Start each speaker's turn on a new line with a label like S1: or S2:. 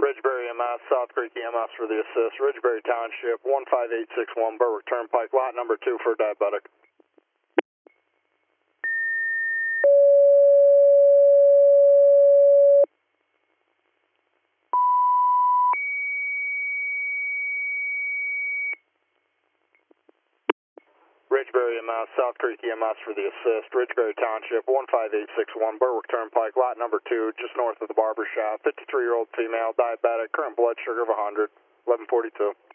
S1: Ridgeberry EMS, South Creek EMS for the assist. Ridgeberry Township, 15861 Berwick Turnpike, lot number 2 for diabetic. Ridgeberry EMS, South Creek EMS for the assist. Ridgeberry Township, 15861 Berwick Turnpike, lot number 2, just north of the barber shop. 53-year-old female, diabetic, current blood sugar of 100, 1142.